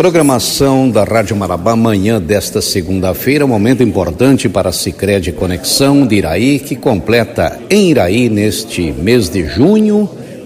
Programação da Rádio Marabá, manhã desta segunda-feira, momento importante para a Sicredi Conexão de Iraí, que completa em Iraí, neste mês de junho,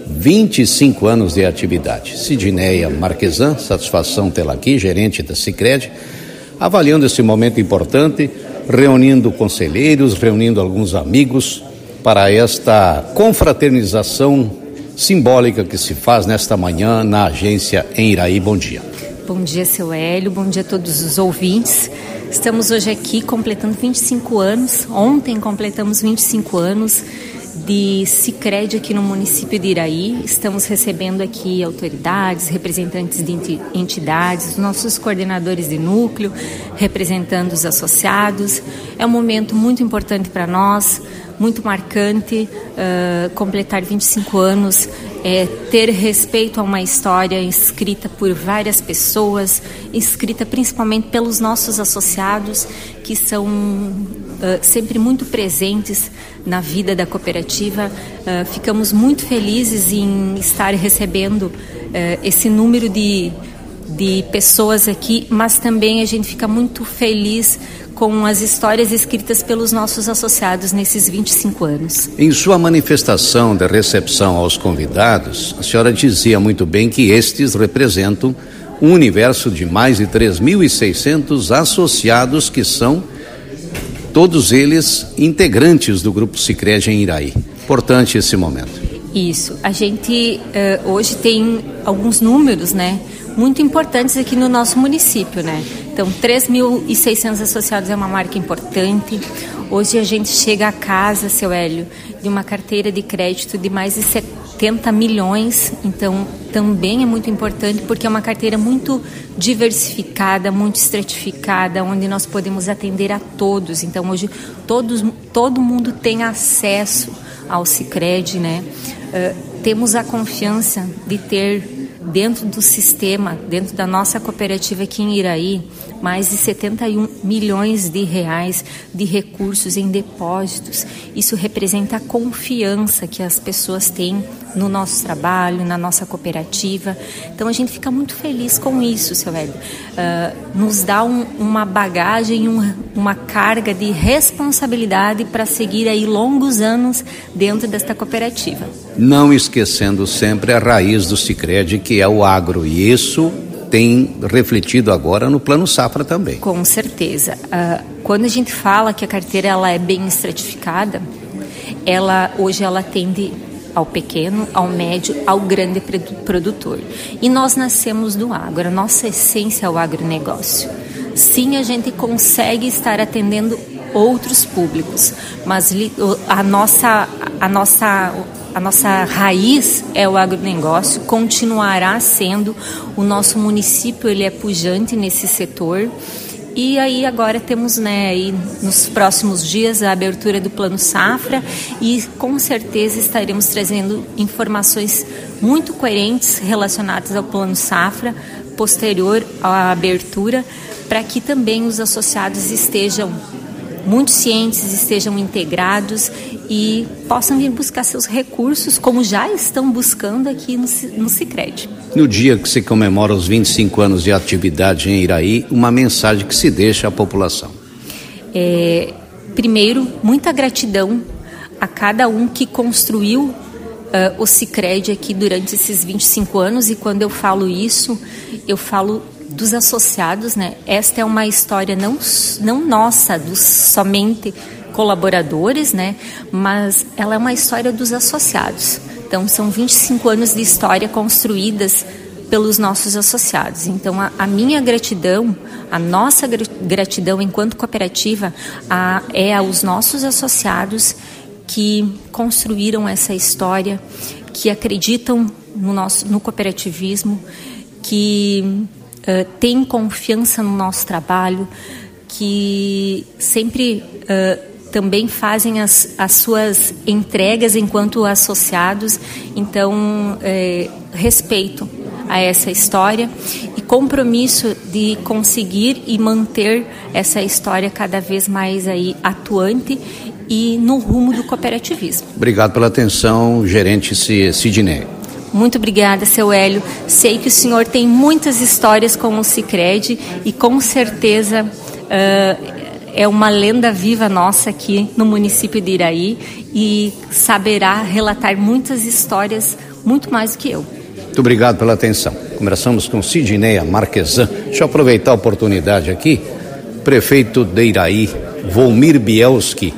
25 anos de atividade. Sidneia Marquesan, satisfação tê-la aqui, gerente da Sicredi, avaliando esse momento importante, reunindo conselheiros, reunindo alguns amigos para esta confraternização simbólica que se faz nesta manhã na agência em Iraí. Bom dia. Bom dia, seu Hélio, bom dia a todos os ouvintes. Estamos hoje aqui completando 25 anos, ontem completamos 25 anos de Sicredi aqui no município de Iraí. Estamos recebendo aqui autoridades, representantes de entidades, nossos coordenadores de núcleo, representando os associados. É um momento muito importante para nós, muito marcante, completar 25 anos, ter respeito a uma história escrita por várias pessoas, escrita principalmente pelos nossos associados, que são sempre muito presentes na vida da cooperativa. Ficamos muito felizes em estar recebendo esse número de pessoas aqui, mas também a gente fica muito feliz com as histórias escritas pelos nossos associados nesses 25 anos. Em sua manifestação de recepção aos convidados, a senhora dizia muito bem que estes representam um universo de mais de 3.600 associados que são todos eles integrantes do Grupo Sicredi em Iraí. Importante esse momento. Isso. A gente hoje tem alguns números, né, muito importantes aqui no nosso município, né? Então, 3.600 associados é uma marca importante. Hoje a gente chega a casa, seu Hélio, de uma carteira de crédito de mais de 70 milhões. Então, também é muito importante porque é uma carteira muito diversificada, muito estratificada, onde nós podemos atender a todos. Então, hoje todo mundo tem acesso ao Sicredi, né? Temos a confiança de ter dentro do sistema, dentro da nossa cooperativa aqui em Iraí, mais de 71 milhões de reais de recursos em depósitos. Isso representa a confiança que as pessoas têm no nosso trabalho, na nossa cooperativa. Então a gente fica muito feliz com isso, seu Hélio. Nos dá uma bagagem, uma carga de responsabilidade para seguir aí longos anos dentro desta cooperativa. Não esquecendo sempre a raiz do Sicredi, que é o agro, e isso tem refletido agora no Plano Safra também. Com certeza. Quando a gente fala que a carteira ela é bem estratificada, hoje ela atende ao pequeno, ao médio, ao grande produtor. E nós nascemos do agro, a nossa essência é o agronegócio. Sim, a gente consegue estar atendendo outros públicos, mas a nossa raiz é o agronegócio, continuará sendo. O nosso município ele é pujante nesse setor. E aí agora temos, né, aí nos próximos dias a abertura do Plano Safra e com certeza estaremos trazendo informações muito coerentes relacionadas ao Plano Safra posterior à abertura, para que também os associados estejam muito cientes, estejam integrados e possam vir buscar seus recursos, como já estão buscando aqui no Sicredi. No dia que se comemora os 25 anos de atividade em Iraí, uma mensagem que se deixa à população. Primeiro, muita gratidão a cada um que construiu o Sicredi aqui durante esses 25 anos, e quando eu falo isso, eu falo dos associados, né? Esta é uma história não nossa, dos somente colaboradores, né? Mas ela é uma história dos associados. Então, são 25 anos de história construídas pelos nossos associados. Então, a minha gratidão, a nossa gratidão enquanto cooperativa é aos nossos associados que construíram essa história, que acreditam no cooperativismo, que têm confiança no nosso trabalho, que sempre também fazem as suas entregas enquanto associados. Então, respeito a essa história e compromisso de conseguir e manter essa história cada vez mais aí atuante e no rumo do cooperativismo. Obrigado pela atenção, gerente Sidneia. Muito obrigada, seu Hélio. Sei que o senhor tem muitas histórias com o Sicredi e com certeza é uma lenda viva nossa aqui no município de Iraí e saberá relatar muitas histórias, muito mais do que eu. Muito obrigado pela atenção. Conversamos com Sidneia Marquesan. Deixa eu aproveitar a oportunidade aqui. Prefeito de Iraí, Volmir Bielski.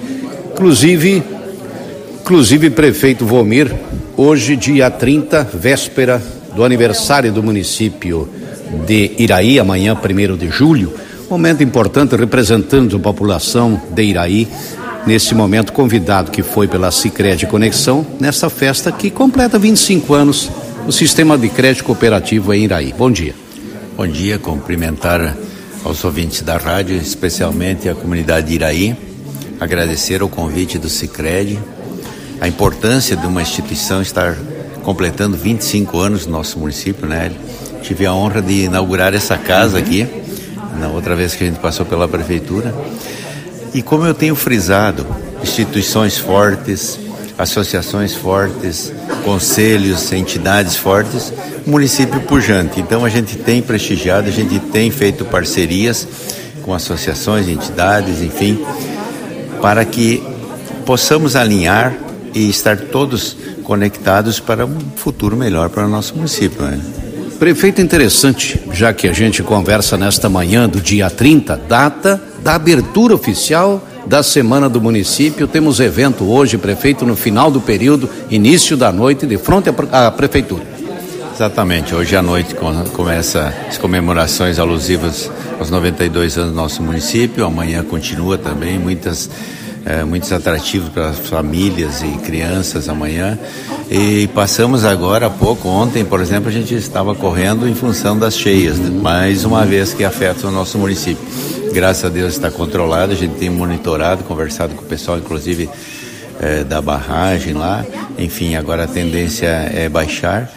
Inclusive, prefeito Volmir, hoje, dia 30, véspera do aniversário do município de Iraí, amanhã, 1º de julho, momento importante representando a população de Iraí, nesse momento convidado que foi pela Sicredi Conexão, nessa festa que completa 25 anos o sistema de crédito cooperativo em Iraí. Bom dia. Bom dia, cumprimentar aos ouvintes da rádio, especialmente a comunidade de Iraí, agradecer o convite do Sicredi, a importância de uma instituição estar completando 25 anos no nosso município, né? Tive a honra de inaugurar essa casa aqui, na outra vez que a gente passou pela prefeitura, e como eu tenho frisado, instituições fortes, associações fortes, conselhos, entidades fortes, município pujante. Então a gente tem prestigiado, a gente tem feito parcerias com associações, entidades, enfim, para que possamos alinhar e estar todos conectados para um futuro melhor para o nosso município, né? Prefeito, interessante, já que a gente conversa nesta manhã do dia 30, data da abertura oficial da Semana do Município. Temos evento hoje, prefeito, no final do período, início da noite, de frente à prefeitura. Exatamente, hoje à noite começa as comemorações alusivas aos 92 anos do nosso município, amanhã continua também, muitos atrativos para famílias e crianças amanhã. E passamos agora há pouco, ontem, por exemplo, a gente estava correndo em função das cheias, mais uma vez que afeta o nosso município. Graças a Deus está controlado, a gente tem monitorado, conversado com o pessoal, inclusive da barragem lá. Enfim, agora a tendência é baixar.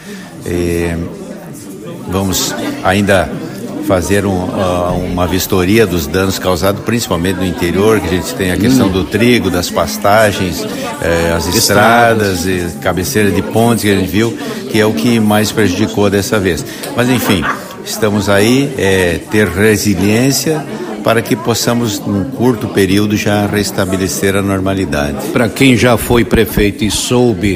Vamos ainda fazer uma vistoria dos danos causados principalmente no interior, que a gente tem a questão do trigo, das pastagens, as estradas e cabeceira de pontes que a gente viu, que é o que mais prejudicou dessa vez. Mas enfim, estamos aí, ter resiliência para que possamos, num curto período, já restabelecer a normalidade. Para quem já foi prefeito e soube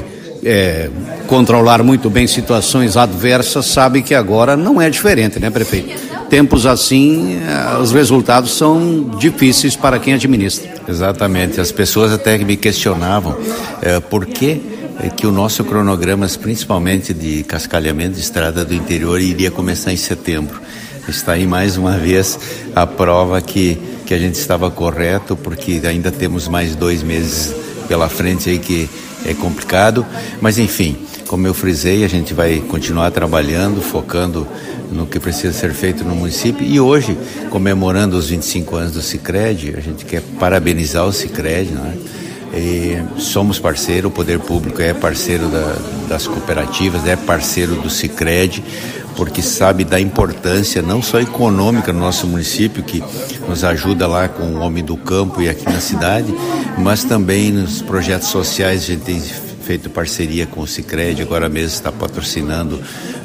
controlar muito bem situações adversas, sabe que agora não é diferente, né, prefeito? Tempos assim, os resultados são difíceis para quem administra. Exatamente, as pessoas até me questionavam por que o nosso cronograma, principalmente de cascalhamento de estrada do interior, iria começar em setembro. Está aí mais uma vez a prova que a gente estava correto, porque ainda temos mais 2 meses pela frente aí que é complicado, mas enfim, como eu frisei, a gente vai continuar trabalhando, focando no que precisa ser feito no município. E hoje, comemorando os 25 anos do Sicredi, a gente quer parabenizar o Sicredi, né? E somos parceiro, o poder público é parceiro das cooperativas, é parceiro do Sicredi, porque sabe da importância não só econômica no nosso município, que nos ajuda lá com o homem do campo e aqui na cidade, mas também nos projetos sociais. A gente tem feito parceria com o Sicredi, agora mesmo está patrocinando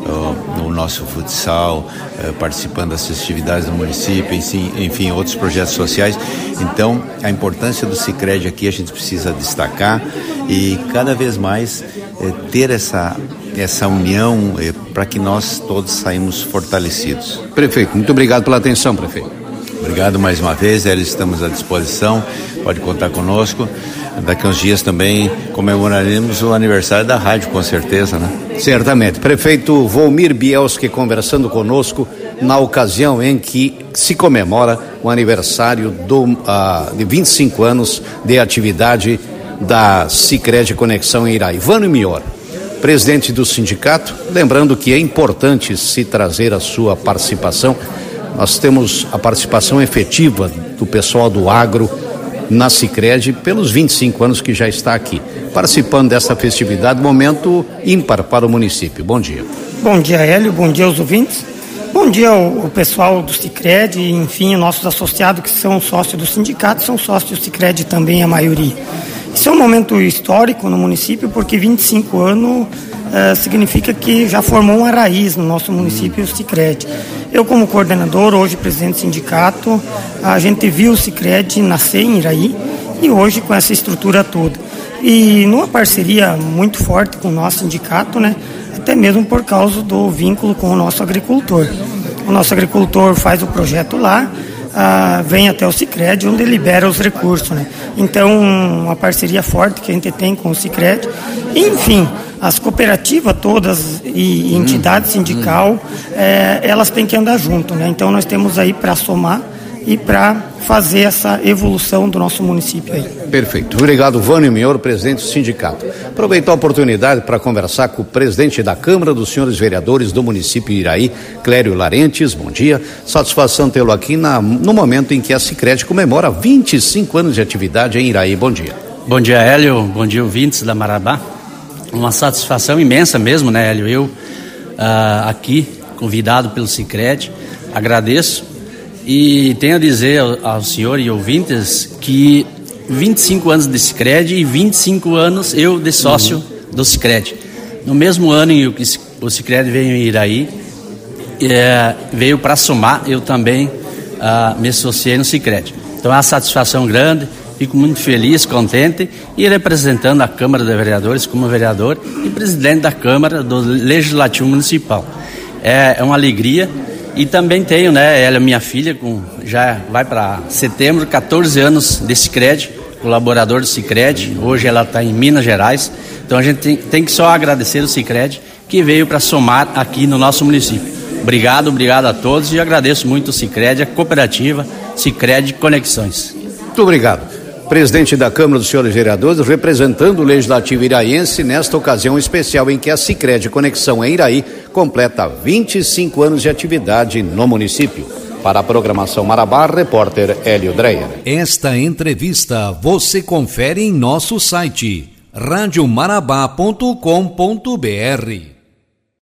o nosso futsal, participando das festividades do município, enfim, outros projetos sociais. Então, a importância do Sicredi aqui a gente precisa destacar e cada vez mais ter essa união para que nós todos saímos fortalecidos. Prefeito, muito obrigado pela atenção, prefeito. Obrigado mais uma vez, estamos à disposição, pode contar conosco. Daqui a uns dias também comemoraremos o aniversário da rádio, com certeza, né? Certamente. Prefeito Volmir Bielski conversando conosco na ocasião em que se comemora o aniversário de 25 anos de atividade da Sicredi Conexão em Iraí. Vânio Mior, presidente do sindicato, lembrando que é importante se trazer a sua participação. Nós temos a participação efetiva do pessoal do agro na Sicredi pelos 25 anos que já está aqui, participando dessa festividade, momento ímpar para o município. Bom dia. Bom dia, Hélio, bom dia aos ouvintes. Bom dia ao pessoal do Sicredi, enfim, nossos associados que são sócios do sindicato, são sócios do Sicredi também, a maioria. Isso é um momento histórico no município, porque 25 anos significa que já formou uma raiz no nosso município, o Sicredi. Eu, como coordenador, hoje presidente do sindicato, a gente viu o Sicredi nascer em Iraí e hoje com essa estrutura toda. E numa parceria muito forte com o nosso sindicato, né? Até mesmo por causa do vínculo com o nosso agricultor. O nosso agricultor faz o projeto lá, vem até o Sicredi, onde libera os recursos, né? Então, uma parceria forte que a gente tem com o Sicredi. Enfim, as cooperativas todas e entidades sindical, elas têm que andar junto, né? Então, nós temos aí para somar e para fazer essa evolução do nosso município aí. Perfeito. Obrigado, Vânio Mior, presidente do sindicato. Aproveito a oportunidade para conversar com o presidente da Câmara dos Senhores Vereadores do município de Iraí, Clério Larentes. Bom dia. Satisfação tê-lo aqui no momento em que a Sicredi comemora 25 anos de atividade em Iraí. Bom dia. Bom dia, Hélio. Bom dia, ouvintes da Marabá. Uma satisfação imensa mesmo, né, Hélio? Eu aqui, convidado pelo Sicredi, agradeço. E tenho a dizer ao senhor e ouvintes que 25 anos de Sicredi e 25 anos eu de sócio do Sicredi. No mesmo ano em que o Sicredi veio em Iraí, veio para somar, eu também me associei no Sicredi. Então é uma satisfação grande, fico muito feliz, contente e representando a Câmara de Vereadores como vereador e presidente da Câmara do Legislativo Municipal. É uma alegria. E também tenho, né, ela, minha filha, já vai para setembro, 14 anos de Sicredi, colaborador do Sicredi. Hoje ela está em Minas Gerais. Então a gente tem que só agradecer o Sicredi que veio para somar aqui no nosso município. Obrigado a todos e agradeço muito o Sicredi, a cooperativa Sicredi Conexões. Muito obrigado. Presidente da Câmara dos Senhores Vereadores, representando o Legislativo iraiense, nesta ocasião especial em que a Sicredi Conexão em Iraí completa 25 anos de atividade no município. Para a programação Marabá, repórter Hélio Dreyer. Esta entrevista você confere em nosso site radiomarabá.com.br.